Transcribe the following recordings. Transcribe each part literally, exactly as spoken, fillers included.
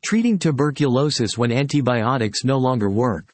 Treating tuberculosis when antibiotics no longer work.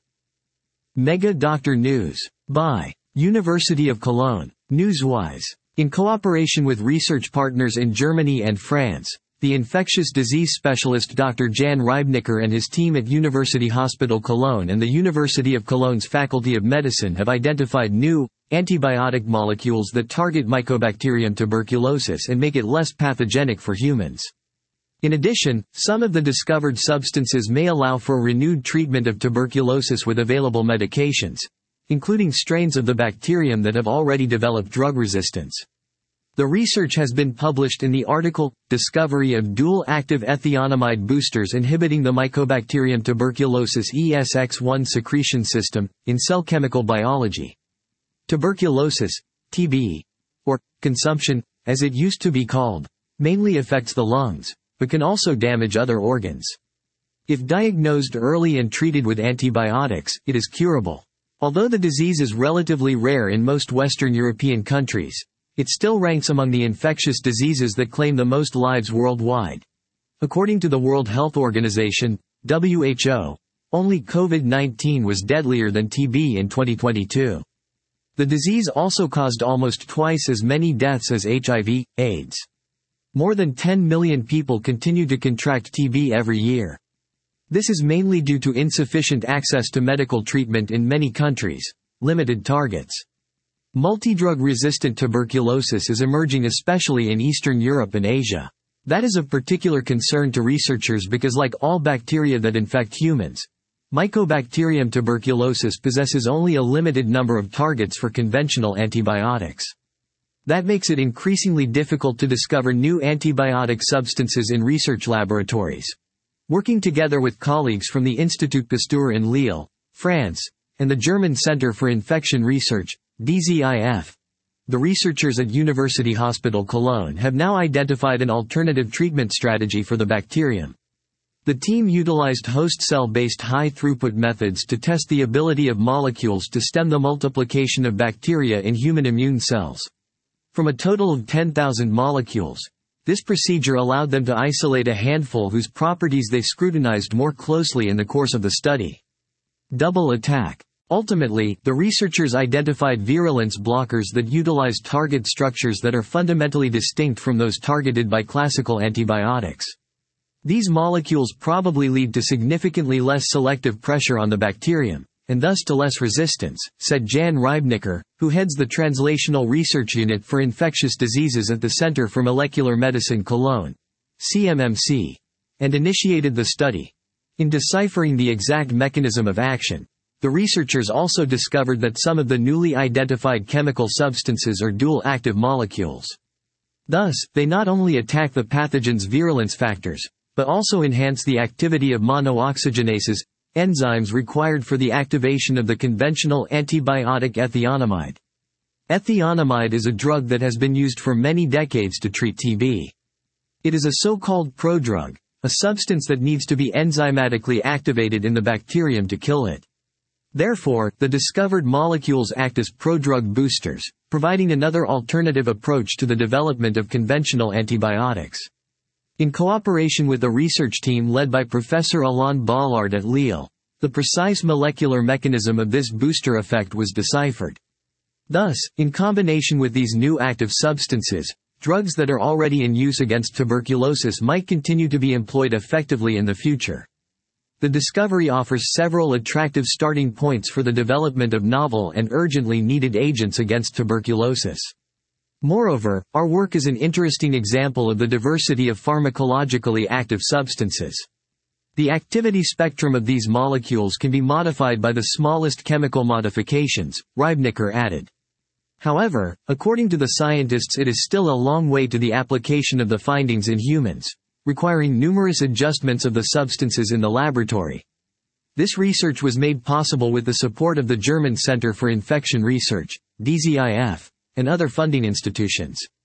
Mega Doctor News. By University of Cologne. Newswise. In cooperation with research partners in Germany and France, the infectious disease specialist Doctor Jan Reibnicker and his team at University Hospital Cologne and the University of Cologne's Faculty of Medicine have identified new, antibiotic molecules that target Mycobacterium tuberculosis and make it less pathogenic for humans. In addition, some of the discovered substances may allow for renewed treatment of tuberculosis with available medications, including strains of the bacterium that have already developed drug resistance. The research has been published in the article, Discovery of Dual-Active Ethionamide Boosters Inhibiting the Mycobacterium tuberculosis E S X one Secretion System, in Cell Chemical Biology. Tuberculosis, T B, or consumption, as it used to be called, mainly affects the lungs, but can also damage other organs. If diagnosed early and treated with antibiotics, it is curable. Although the disease is relatively rare in most Western European countries, it still ranks among the infectious diseases that claim the most lives worldwide. According to the World Health Organization, W H O, only COVID nineteen was deadlier than T B in twenty twenty-two. The disease also caused almost twice as many deaths as H I V, AIDS. More than ten million people continue to contract T B every year. This is mainly due to insufficient access to medical treatment in many countries, limited targets. Multidrug-resistant tuberculosis is emerging especially in Eastern Europe and Asia. That is of particular concern to researchers because like all bacteria that infect humans, Mycobacterium tuberculosis possesses only a limited number of targets for conventional antibiotics. That makes it increasingly difficult to discover new antibiotic substances in research laboratories. Working together with colleagues from the Institut Pasteur in Lille, France, and the German Center for Infection Research, D Z I F, the researchers at University Hospital Cologne have now identified an alternative treatment strategy for the bacterium. The team utilized host cell-based high-throughput methods to test the ability of molecules to stem the multiplication of bacteria in human immune cells. From a total of ten thousand molecules, this procedure allowed them to isolate a handful whose properties they scrutinized more closely in the course of the study. Double attack. Ultimately, the researchers identified virulence blockers that utilize target structures that are fundamentally distinct from those targeted by classical antibiotics. These molecules probably lead to significantly less selective pressure on the bacterium, and thus to less resistance, said Jan Reibnicker, who heads the Translational Research Unit for Infectious Diseases at the Center for Molecular Medicine Cologne, C M M C, and initiated the study. In deciphering the exact mechanism of action, the researchers also discovered that some of the newly identified chemical substances are dual-active molecules. Thus, they not only attack the pathogen's virulence factors, but also enhance the activity of monooxygenases, enzymes required for the activation of the conventional antibiotic ethionamide. Ethionamide is a drug that has been used for many decades to treat T B. It is a so-called prodrug, a substance that needs to be enzymatically activated in the bacterium to kill it. Therefore, the discovered molecules act as prodrug boosters, providing another alternative approach to the development of conventional antibiotics. In cooperation with the research team led by Professor Alain Ballard at Lille, the precise molecular mechanism of this booster effect was deciphered. Thus, in combination with these new active substances, drugs that are already in use against tuberculosis might continue to be employed effectively in the future. The discovery offers several attractive starting points for the development of novel and urgently needed agents against tuberculosis. Moreover, our work is an interesting example of the diversity of pharmacologically active substances. The activity spectrum of these molecules can be modified by the smallest chemical modifications, Reibnicker added. However, according to the scientists, it is still a long way to the application of the findings in humans, requiring numerous adjustments of the substances in the laboratory. This research was made possible with the support of the German Center for Infection Research, D Z I F, and other funding institutions.